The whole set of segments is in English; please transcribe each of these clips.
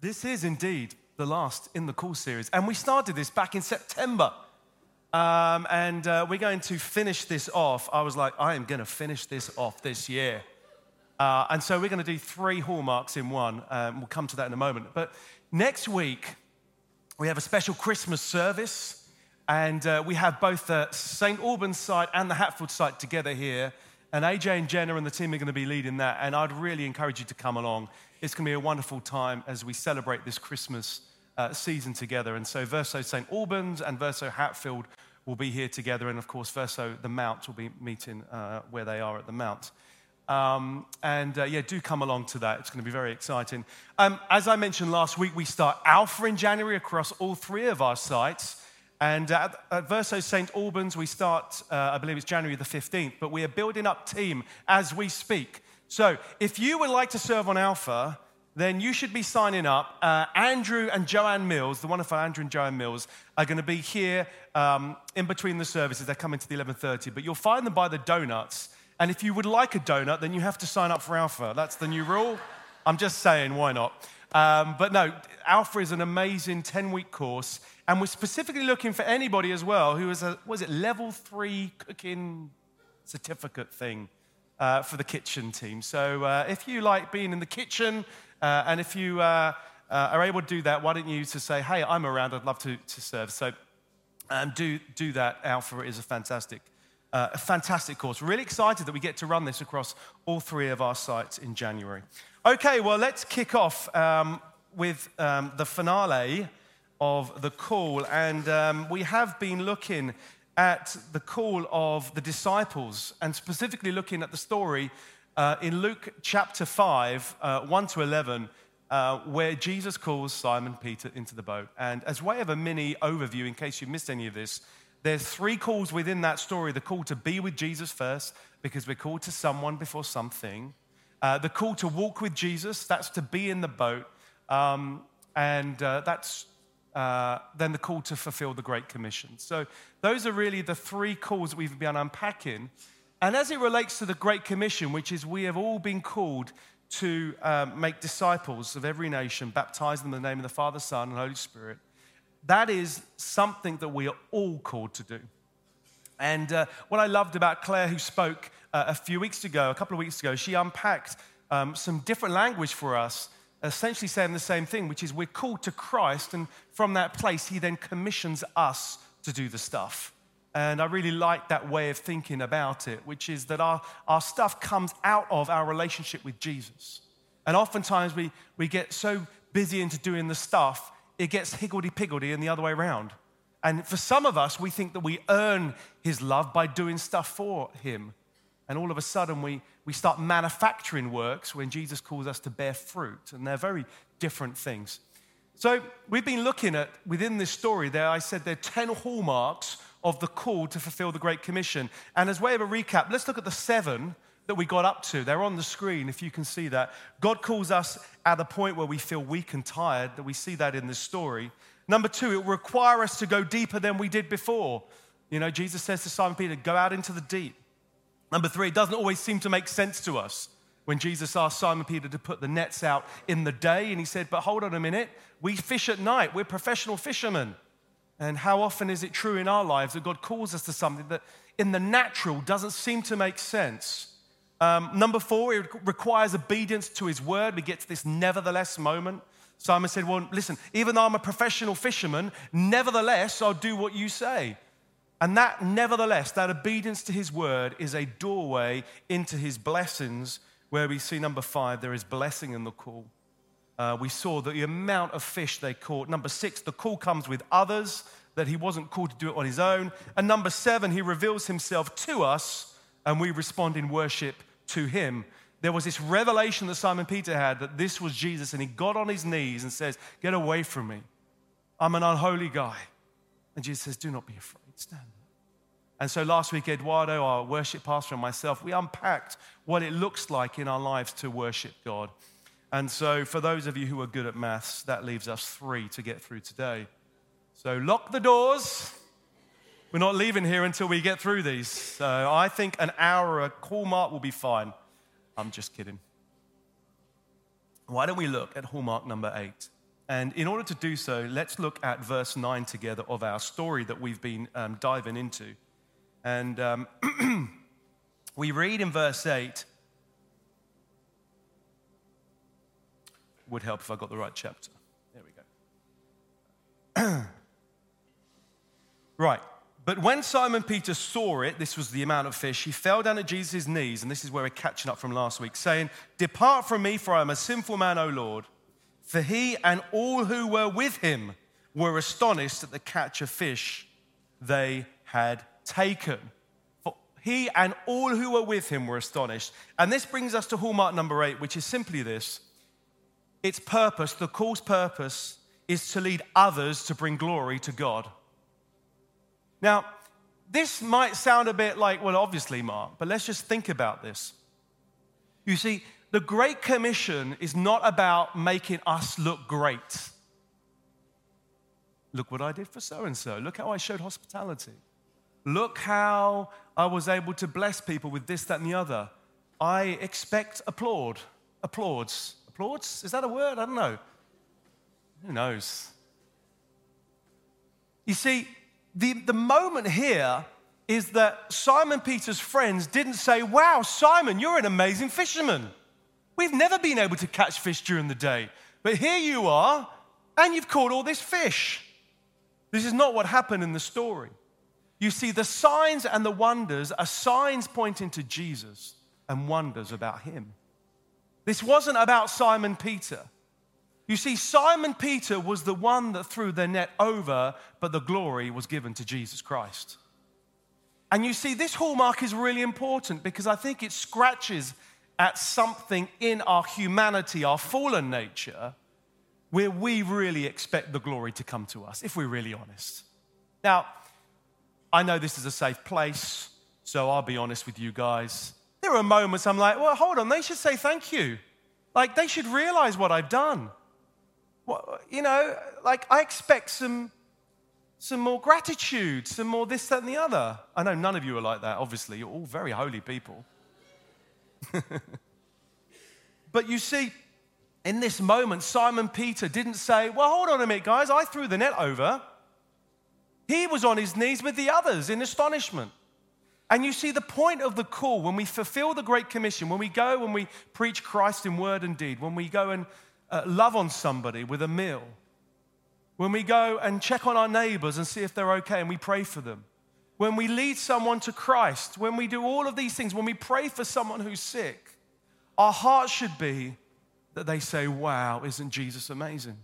This is indeed the last in the Call series. And we started this back in September. We're going to finish this off. I was like, I am going to finish this off this year. And so we're going to do 3 hallmarks in one. We'll come to that in a moment. But next week, we have a special Christmas service. And we have both the St. Albans site and the Hatfield site together here. And AJ and Jenna and the team are going to be leading that. And I'd really encourage you to come along. It's going to be a wonderful time as we celebrate this Christmas season together. And so Verso St. Albans and Verso Hatfield will be here together. And of course, Verso the Mount will be meeting where they are at the Mount. Do come along to that. It's going to be very exciting. As I mentioned last week, we start Alpha in January across all 3 of our sites. And at Verso St. Albans, we start, I believe it's January the 15th, but we are building up team as we speak. So if you would like to serve on Alpha, then you should be signing up. Andrew and Joanne Mills, the wonderful Andrew and Joanne Mills, are going to be here in between the services. They're coming to the 11:30, but you'll find them by the donuts. And if you would like a donut, then you have to sign up for Alpha. That's the new rule. I'm just saying, why not? But no, Alpha is an amazing 10-week course. And we're specifically looking for anybody as well who is level 3 cooking certificate thing for the kitchen team. So if you like being in the kitchen and if you are able to do that, why don't you say, hey, I'm around, I'd love to serve. So do that. Alpha is a fantastic course. We're really excited that we get to run this across all 3 of our sites in January. Okay, well, let's kick off with the finale of the call. And we have been looking at the call of the disciples and specifically looking at the story in Luke chapter 5, 1 to 11, where Jesus calls Simon Peter into the boat. And as way of a mini overview, in case you missed any of this, there's 3 calls within that story. The call to be with Jesus first, because we're called to someone before something. The call to walk with Jesus, that's to be in the boat. That's then the call to fulfill the Great Commission. So those are really the 3 calls that we've been unpacking. And as it relates to the Great Commission, which is we have all been called to make disciples of every nation, baptize them in the name of the Father, Son, and Holy Spirit, that is something that we are all called to do. And what I loved about Claire, who spoke a couple of weeks ago, she unpacked some different language for us, essentially saying the same thing, which is we're called to Christ, and from that place, he then commissions us to do the stuff. And I really like that way of thinking about it, which is that our stuff comes out of our relationship with Jesus. And oftentimes we get so busy into doing the stuff, it gets higgledy-piggledy and the other way around. And for some of us, we think that we earn his love by doing stuff for him. And all of a sudden, we start manufacturing works when Jesus calls us to bear fruit. And they're very different things. So we've been looking at, within this story there, I said there are 10 hallmarks of the call to fulfill the Great Commission. And as way of a recap, let's look at the 7 that we got up to. They're on the screen, if you can see that. God calls us at a point where we feel weak and tired, that we see that in this story. Number 2, it will require us to go deeper than we did before. You know, Jesus says to Simon Peter, go out into the deep. Number 3, it doesn't always seem to make sense to us. When Jesus asked Simon Peter to put the nets out in the day, and he said, but hold on a minute, we fish at night, we're professional fishermen. And how often is it true in our lives that God calls us to something that in the natural doesn't seem to make sense? Number 4, it requires obedience to his word. We get to this nevertheless moment. Simon said, well, listen, even though I'm a professional fisherman, nevertheless, I'll do what you say. And that nevertheless, that obedience to his word is a doorway into his blessings, where we see number 5, there is blessing in the call. We saw the amount of fish they caught. Number 6, the call comes with others, that he wasn't called to do it on his own. And number 7, he reveals himself to us, and we respond in worship to him. There was this revelation that Simon Peter had that this was Jesus, and he got on his knees and says, get away from me. I'm an unholy guy. And Jesus says, do not be afraid, stand up. And so last week, Eduardo, our worship pastor, and myself, we unpacked what it looks like in our lives to worship God. And so for those of you who are good at maths, that leaves us 3 to get through today. So lock the doors. We're not leaving here until we get through these. So I think an hour, a hallmark will be fine. I'm just kidding. Why don't we look at hallmark number 8? And in order to do so, let's look at verse 9 together of our story that we've been diving into. And we read in verse 8, would help if I got the right chapter. There we go. Right. But when Simon Peter saw it, this was the amount of fish, he fell down at Jesus' knees, and this is where we're catching up from last week, saying, "Depart from me, for I am a sinful man, O Lord." For he and all who were with him were astonished at the catch of fish they had taken. For he and all who were with him were astonished. And this brings us to hallmark number 8, which is simply this. Its purpose, the call's purpose, is to lead others to bring glory to God. Now, this might sound a bit like, well, obviously, Mark, but let's just think about this. You see, the Great Commission is not about making us look great. Look what I did for so-and-so. Look how I showed hospitality. Look how I was able to bless people with this, that, and the other. I expect applause. Applause? Is that a word? I don't know. Who knows? You see, the moment here is that Simon Peter's friends didn't say, "Wow, Simon, you're an amazing fisherman. We've never been able to catch fish during the day, but here you are, and you've caught all this fish." This is not what happened in the story. You see, the signs and the wonders are signs pointing to Jesus and wonders about him. This wasn't about Simon Peter. You see, Simon Peter was the one that threw the net over, but the glory was given to Jesus Christ. And you see, this hallmark is really important because I think it scratches at something in our humanity, our fallen nature, where we really expect the glory to come to us, if we're really honest. Now, I know this is a safe place, so I'll be honest with you guys. There are moments I'm like, well, hold on, they should say thank you. Like, they should realize what I've done. Well, you know, like, I expect some more gratitude, some more this, that, and the other. I know none of you are like that, obviously. You're all very holy people. But you see, in this moment, Simon Peter didn't say, well, hold on a minute, guys, I threw the net over. He was on his knees with the others in astonishment. And you see, the point of the call, when we fulfill the Great Commission, when we go, when we preach Christ in word and deed, when we go and love on somebody with a meal, when we go and check on our neighbors and see if they're okay and we pray for them, when we lead someone to Christ, when we do all of these things, when we pray for someone who's sick, our heart should be that they say, wow, isn't Jesus amazing?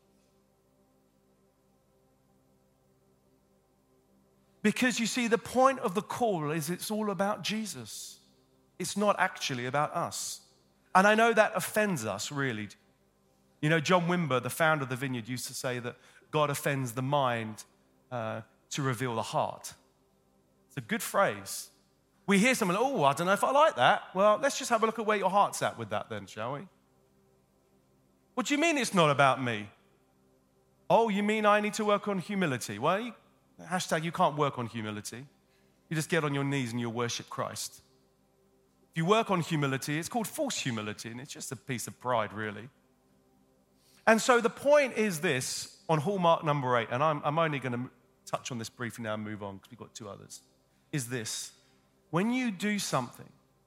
Because you see, the point of the call is it's all about Jesus. It's not actually about us. And I know that offends us, really. You know, John Wimber, the founder of the Vineyard, used to say that God offends the mind to reveal the heart. It's a good phrase. We hear someone, oh, I don't know if I like that. Well, let's just have a look at where your heart's at with that then, shall we? What do you mean it's not about me? Oh, you mean I need to work on humility? Well, hashtag you can't work on humility. You just get on your knees and you worship Christ. If you work on humility, it's called false humility, and it's just a piece of pride, really. And so the point is this, on hallmark number 8, and I'm only going to touch on this briefly now and move on because we've got 2 others, is this. When you do something,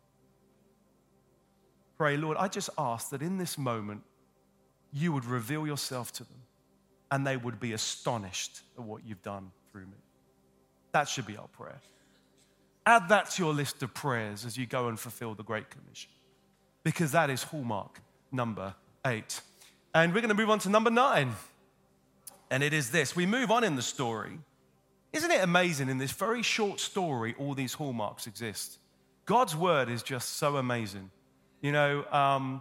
pray, Lord, I just ask that in this moment, you would reveal yourself to them and they would be astonished at what you've done through me. That should be our prayer. Add that to your list of prayers as you go and fulfill the Great Commission, because that is hallmark number 8. And we're going to move on to number 9. And it is this. We move on in the story. Isn't it amazing in this very short story, all these hallmarks exist? God's word is just so amazing. You know,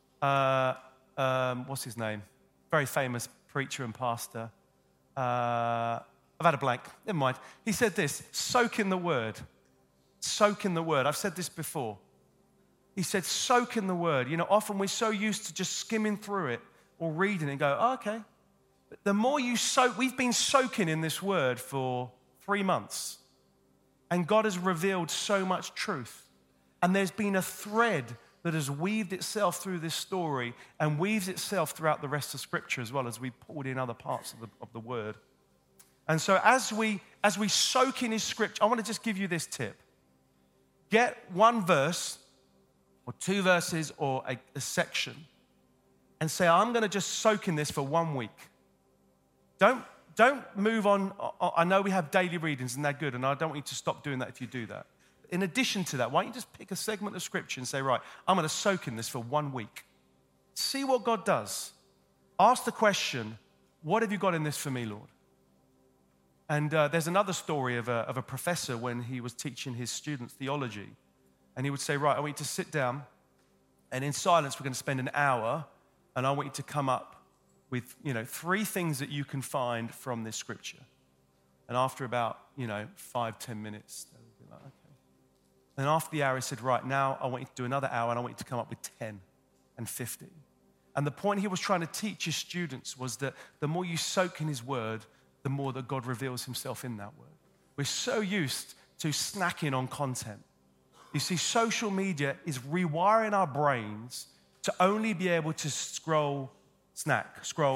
what's his name? Very famous preacher and pastor. I've had a blank. Never mind. He said this, soak in the word. Soak in the word. I've said this before. He said, soak in the word. You know, often we're so used to just skimming through it or reading and go, oh, okay. But the more you soak, we've been soaking in this word for 3 months. And God has revealed so much truth. And there's been a thread that has weaved itself through this story and weaves itself throughout the rest of Scripture as well as we pulled in other parts of the Word. And so as we soak in His Scripture, I want to just give you this tip. Get one verse or two verses or a section and say, I'm going to just soak in this for 1 week. Don't move on. I know we have daily readings and they're good, and I don't want you to stop doing that if you do that. In addition to that, why don't you just pick a segment of Scripture and say, right, I'm going to soak in this for 1 week. See what God does. Ask the question, what have you got in this for me, Lord? And there's another story of a professor when he was teaching his students theology. And he would say, right, I want you to sit down, and in silence we're going to spend an hour, and I want you to come up with, 3 things that you can find from this Scripture. And after about, 5-10 minutes, they would be like, okay. And after the hour, he said, right, now I want you to do another hour, and I want you to come up with 10 and 50. And the point he was trying to teach his students was that the more you soak in His Word, the more that God reveals Himself in that Word. We're so used to snacking on content. You see, social media is rewiring our brains to only be able to scroll, snack.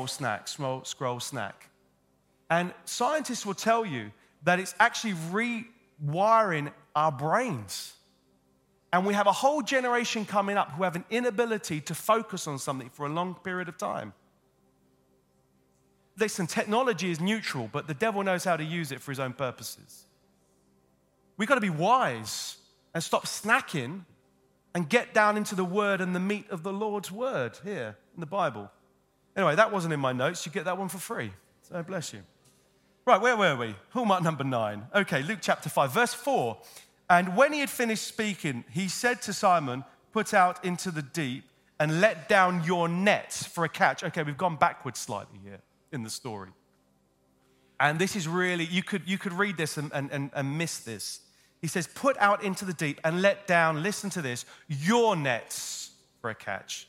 And scientists will tell you that it's actually rewiring our brains. And we have a whole generation coming up who have an inability to focus on something for a long period of time. Listen, technology is neutral, but the devil knows how to use it for his own purposes. We've got to be wise and stop snacking and get down into the word and the meat of the Lord's word here in the Bible. Anyway, that wasn't in my notes. You get that one for free. So bless you. Right, where were we? Hallmark number 9. Okay, Luke chapter 5, verse 4. And when he had finished speaking, he said to Simon, put out into the deep and let down your nets for a catch. Okay, we've gone backwards slightly here in the story. And this is really, you could read this and miss this. He says, put out into the deep and let down, listen to this, your nets for a catch.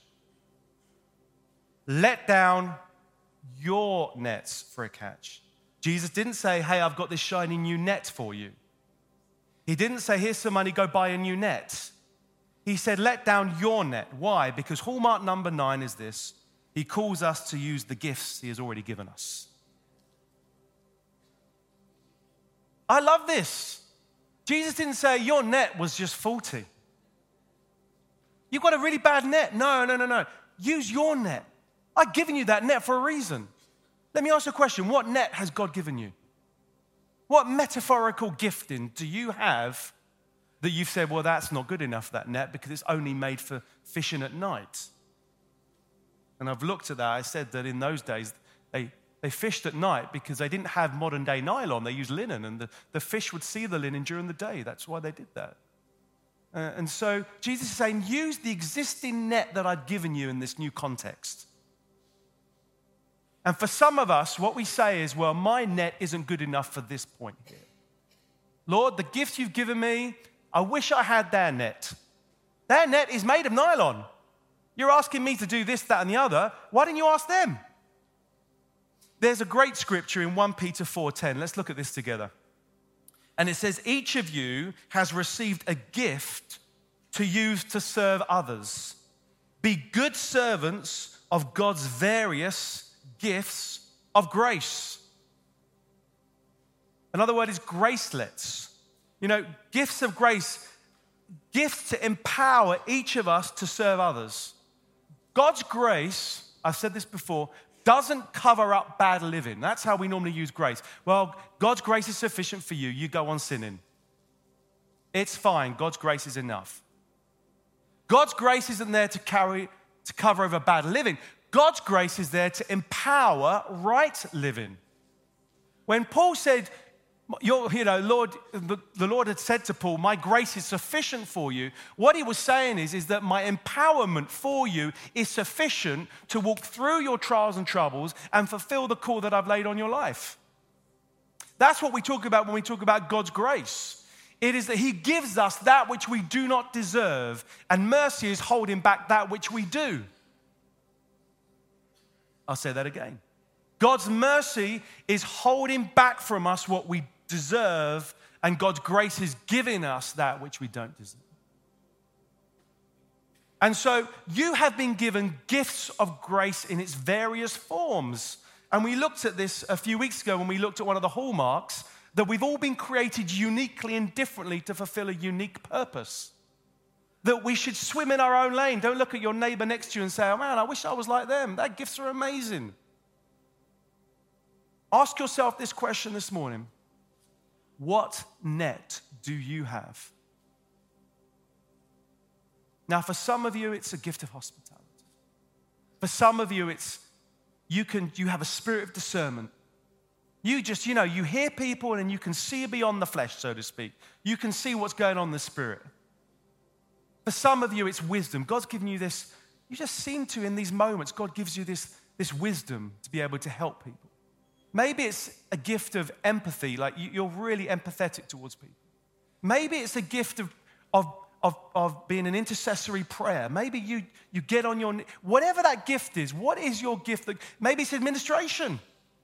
Let down your nets for a catch. Jesus didn't say, hey, I've got this shiny new net for you. He didn't say, here's some money, go buy a new net. He said, let down your net. Why? Because hallmark number 9 is this. He calls us to use the gifts He has already given us. I love this. Jesus didn't say your net was just faulty. You've got a really bad net. No. Use your net. I've given you that net for a reason. Let me ask you a question. What net has God given you? What metaphorical gifting do you have that you've said, well, that's not good enough, that net, because it's only made for fishing at night? And I've looked at that. I said that in those days, they fished at night because they didn't have modern-day nylon. They used linen, and the fish would see the linen during the day. That's why they did that. And so Jesus is saying, use the existing net that I've given you in this new context. And for some of us, what we say is, well, my net isn't good enough for this point here. Lord, the gift you've given me, I wish I had their net. Their net is made of nylon. You're asking me to do this, that, and the other. Why didn't you ask them? There's a great scripture in 1 Peter 4:10. Let's look at this together. And it says, each of you has received a gift to use to serve others. Be good servants of God's various gifts of grace. Another word is gracelets. Gifts of grace, gifts to empower each of us to serve others. God's grace, I've said this before, doesn't cover up bad living. That's how we normally use grace. Well, God's grace is sufficient for you. You go on sinning. It's fine. God's grace is enough. God's grace isn't there to cover over bad living. God's grace is there to empower right living. When Paul said, Lord, the Lord had said to Paul, my grace is sufficient for you. What he was saying is that my empowerment for you is sufficient to walk through your trials and troubles and fulfill the call that I've laid on your life. That's what we talk about when we talk about God's grace. It is that He gives us that which we do not deserve, and mercy is holding back that which we do. I'll say that again. God's mercy is holding back from us what we deserve, and God's grace is giving us that which we don't deserve. And so you have been given gifts of grace in its various forms. And we looked at this a few weeks ago when we looked at one of the hallmarks, that we've all been created uniquely and differently to fulfill a unique purpose. That we should swim in our own lane. Don't look at your neighbor next to you and say, oh man, I wish I was like them. Their gifts are amazing. Ask yourself this question this morning. What net do you have? Now, for some of you, it's a gift of hospitality. For some of you, it's you have a spirit of discernment. You just, you hear people and you can see beyond the flesh, so to speak. You can see what's going on in the spirit. For some of you, it's wisdom. God's given you this. You just seem to, in these moments, God gives you this wisdom to be able to help people. Maybe it's a gift of empathy, like you're really empathetic towards people. Maybe it's a gift of being an intercessory prayer. Maybe you get on your, whatever that gift is, what is your gift? Maybe it's administration.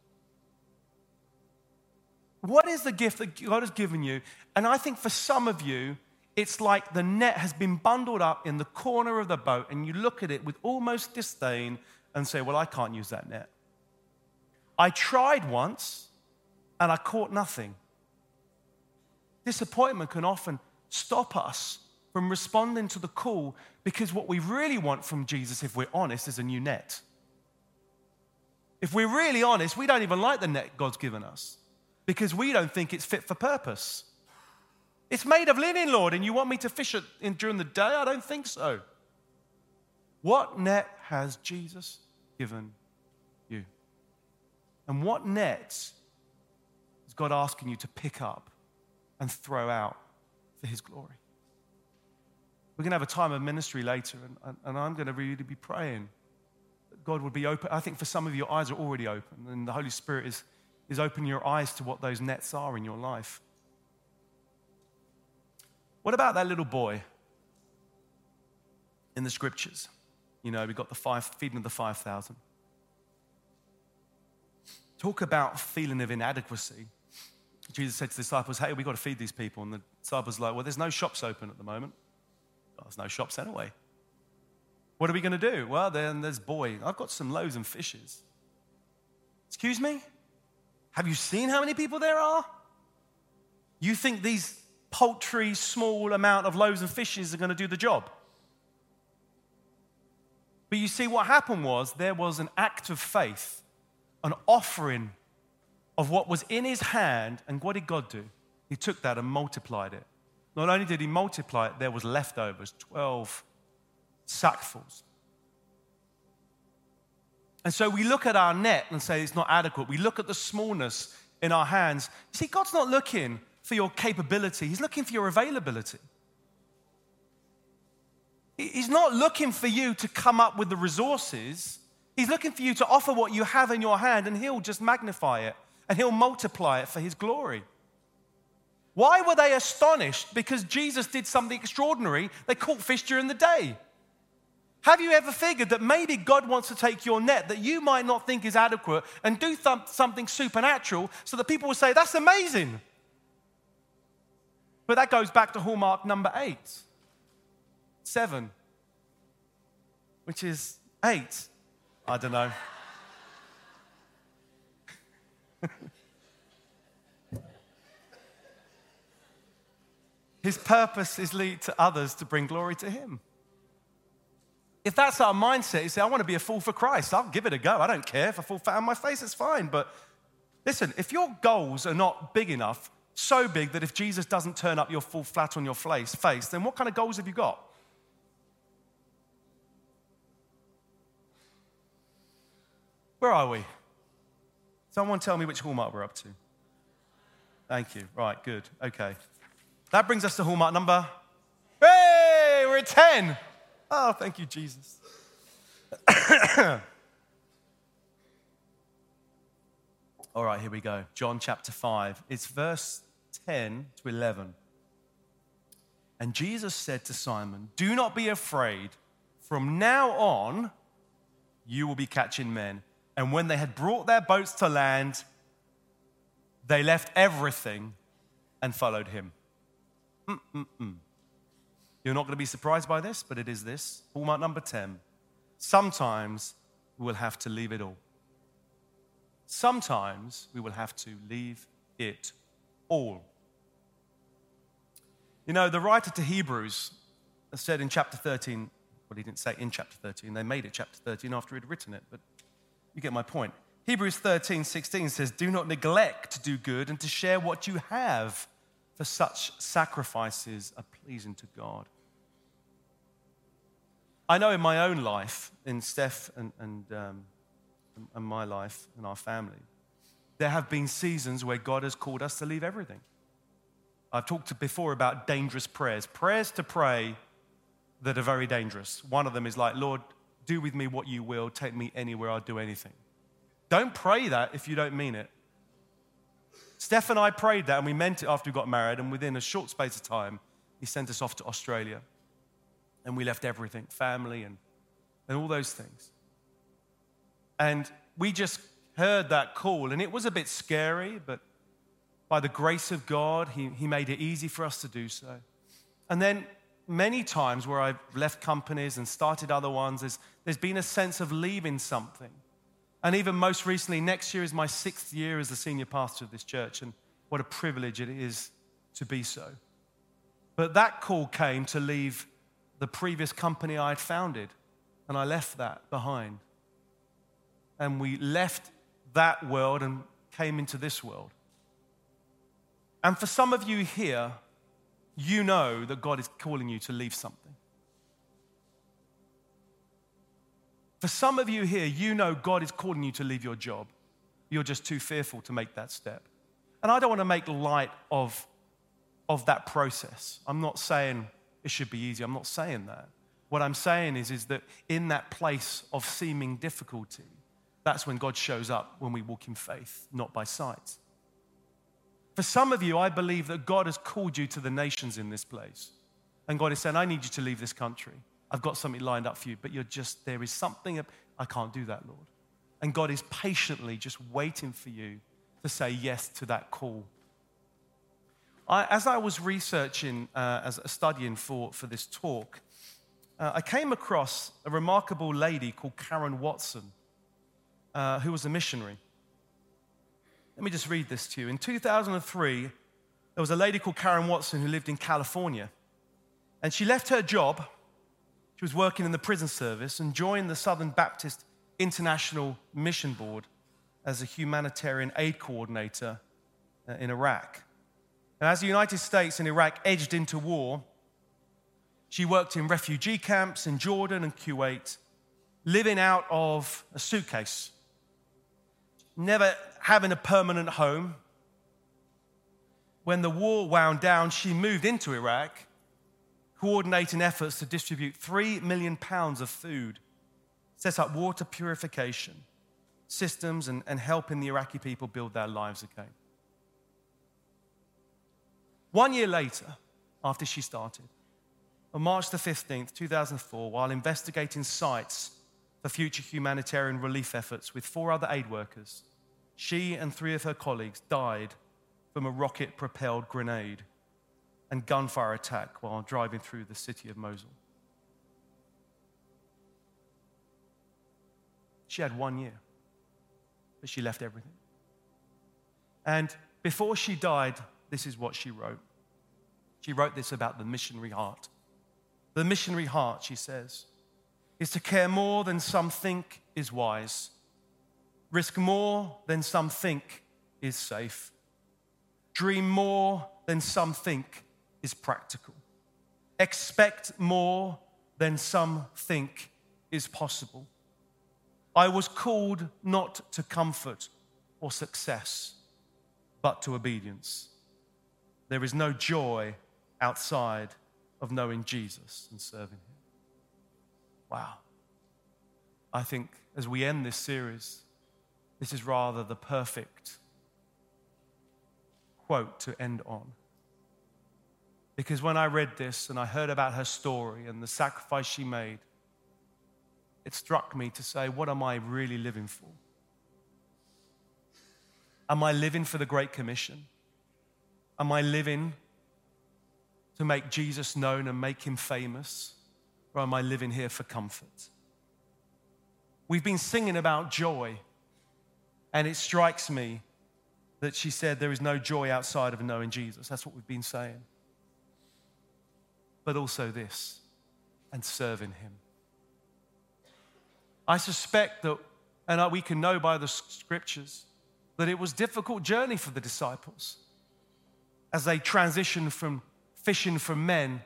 What is the gift that God has given you? And I think for some of you, it's like the net has been bundled up in the corner of the boat and you look at it with almost disdain and say, well, I can't use that net. I tried once and I caught nothing. Disappointment can often stop us from responding to the call because what we really want from Jesus, if we're honest, is a new net. If we're really honest, we don't even like the net God's given us because we don't think it's fit for purpose. It's made of linen, Lord, and you want me to fish it during the day? I don't think so. What net has Jesus given you? And what net is God asking you to pick up and throw out for his glory? We're going to have a time of ministry later, and I'm going to really be praying that God would be open. I think for some of you, your eyes are already open, and the Holy Spirit is opening your eyes to what those nets are in your life. What about that little boy in the scriptures? We got the feeding of the 5,000. Talk about feeling of inadequacy. Jesus said to the disciples, hey, we've got to feed these people. And the disciples were like, well, there's no shops open at the moment. Well, there's no shops anyway. What are we going to do? Well, then there's I've got some loaves and fishes. Excuse me? Have you seen how many people there are? You think these paltry, small amount of loaves and fishes are going to do the job? But you see, what happened was there was an act of faith, an offering of what was in his hand, and what did God do? He took that and multiplied it. Not only did he multiply it, there was leftovers, 12 sackfuls. And so we look at our net and say it's not adequate. We look at the smallness in our hands. You see, God's not looking for your capability. He's looking for your availability. He's not looking for you to come up with the resources. He's looking for you to offer what you have in your hand, and he'll just magnify it, and he'll multiply it for his glory. Why were they astonished? Because Jesus did something extraordinary. They caught fish during the day. Have you ever figured that maybe God wants to take your net that you might not think is adequate and do something supernatural so that people will say, that's amazing? But that goes back to hallmark number 7, which is 8. I don't know. His purpose is lead to others to bring glory to him. If that's our mindset, you say, I want to be a fool for Christ. I'll give it a go. I don't care if I fall flat on my face, it's fine. But listen, if your goals are not big enough, so big that if Jesus doesn't turn up, you'll fall flat on your face, then what kind of goals have you got? Where are we? Someone tell me which hallmark we're up to. Thank you. Right, good. Okay. That brings us to hallmark number. Hey, we're at 10. Oh, thank you, Jesus. All right, here we go. John chapter 5. It's verse 10 to 11. And Jesus said to Simon, do not be afraid. From now on, you will be catching men. And when they had brought their boats to land, they left everything and followed him. You're not going to be surprised by this, but it is this. Hallmark number 10. Sometimes we will have to leave it all. Sometimes we will have to leave it all. You know, the writer to Hebrews said in chapter 13, well, he didn't say in chapter 13, they made it chapter 13 after he'd written it, but you get my point. Hebrews 13:16 says, do not neglect to do good and to share what you have, for such sacrifices are pleasing to God. I know in my own life, in Steph and my life and our family, there have been seasons where God has called us to leave everything. I've talked before about dangerous prayers to pray that are very dangerous. One of them is like, Lord, do with me what you will, take me anywhere, I'll do anything. Don't pray that if you don't mean it. Steph and I prayed that, and we meant it after we got married, and within a short space of time, he sent us off to Australia. And we left everything, family and all those things. And we just heard that call, and it was a bit scary, but by the grace of God, he made it easy for us to do so. And then many times where I've left companies and started other ones, there's been a sense of leaving something. And even most recently, next year is my 6th year as the senior pastor of this church, and what a privilege it is to be so. But that call came to leave the previous company I had founded, and I left that behind. And we left that world and came into this world. And for some of you here, you know that God is calling you to leave something. For some of you here, you know God is calling you to leave your job. You're just too fearful to make that step. And I don't want to make light of that process. I'm not saying it should be easy. I'm not saying that. What I'm saying is that in that place of seeming difficulty, that's when God shows up, when we walk in faith, not by sight. For some of you, I believe that God has called you to the nations in this place. And God is saying, I need you to leave this country. I've got something lined up for you, but there is something, I can't do that, Lord. And God is patiently just waiting for you to say yes to that call. As I was researching, studying for this talk, I came across a remarkable lady called Karen Watson, who was a missionary. Let me just read this to you. In 2003, there was a lady called Karen Watson who lived in California. And she left her job. She was working in the prison service and joined the Southern Baptist International Mission Board as a humanitarian aid coordinator in Iraq. And as the United States and Iraq edged into war, she worked in refugee camps in Jordan and Kuwait, living out of a suitcase, never having a permanent home. When the war wound down, she moved into Iraq, coordinating efforts to distribute 3 million pounds of food, set up water purification systems, and helping the Iraqi people build their lives again. 1 year later, after she started, on March the 15th, 2004, while investigating sites for future humanitarian relief efforts with 4 other aid workers, she and 3 of her colleagues died from a rocket-propelled grenade and gunfire attack while driving through the city of Mosul. She had 1 year, but she left everything. And before she died, this is what she wrote. She wrote this about the missionary heart. The missionary heart, she says, is to care more than some think is wise, risk more than some think is safe, dream more than some think is practical, expect more than some think is possible. I was called not to comfort or success, but to obedience. There is no joy outside of knowing Jesus and serving him. Wow. I think as we end this series, this is rather the perfect quote to end on. Because when I read this and I heard about her story and the sacrifice she made, it struck me to say, what am I really living for? Am I living for the Great Commission? Am I living to make Jesus known and make him famous? Or am I living here for comfort? We've been singing about joy, and it strikes me that she said there is no joy outside of knowing Jesus. That's what we've been saying. But also this, and serving him. I suspect that, and we can know by the scriptures, that it was a difficult journey for the disciples as they transitioned from fishing to men.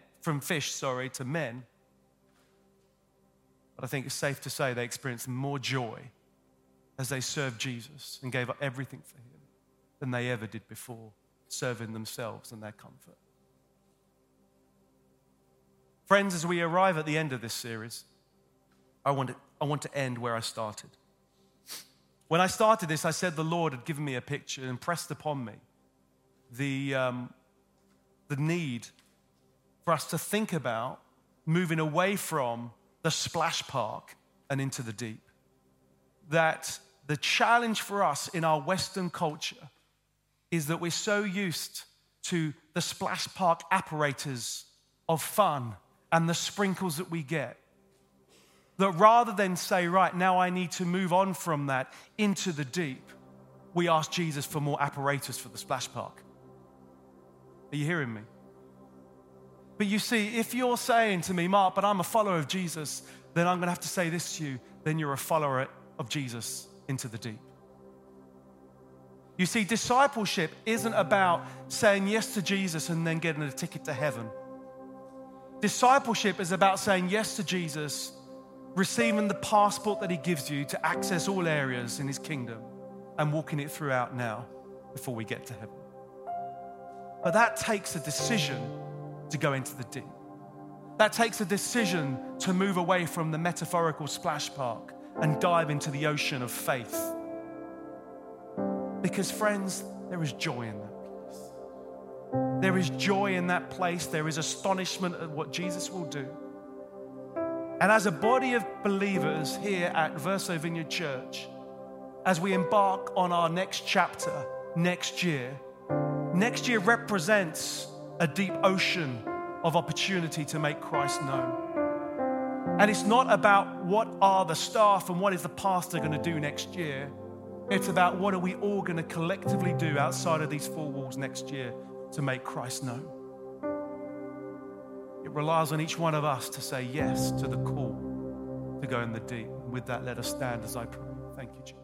But I think it's safe to say they experienced more joy as they served Jesus and gave up everything for him than they ever did before, serving themselves and their comfort. Friends, as we arrive at the end of this series, I want to end where I started. When I started this, I said the Lord had given me a picture and impressed upon me the need for us to think about moving away from the splash park and into the deep. That the challenge for us in our Western culture is that we're so used to the splash park apparatus of fun and the sprinkles that we get, that rather than say, right, now I need to move on from that into the deep, we ask Jesus for more apparatus for the splash park. Are you hearing me? But you see, if you're saying to me, Mark, but I'm a follower of Jesus, then I'm going to have to say this to you, then you're a follower of Jesus into the deep. You see, discipleship isn't about saying yes to Jesus and then getting a ticket to heaven. Discipleship is about saying yes to Jesus, receiving the passport that he gives you to access all areas in his kingdom and walking it throughout now before we get to heaven. But that takes a decision to go into the deep. That takes a decision to move away from the metaphorical splash park and dive into the ocean of faith. Because friends, there is joy in that place. There is joy in that place. There is astonishment at what Jesus will do. And as a body of believers here at Verso Vineyard Church, as we embark on our next chapter next year represents a deep ocean of opportunity to make Christ known. And it's not about what are the staff and what is the pastor going to do next year. It's about what are we all going to collectively do outside of these four walls next year to make Christ known. It relies on each one of us to say yes to the call to go in the deep. And with that, let us stand as I pray. Thank you, Jesus.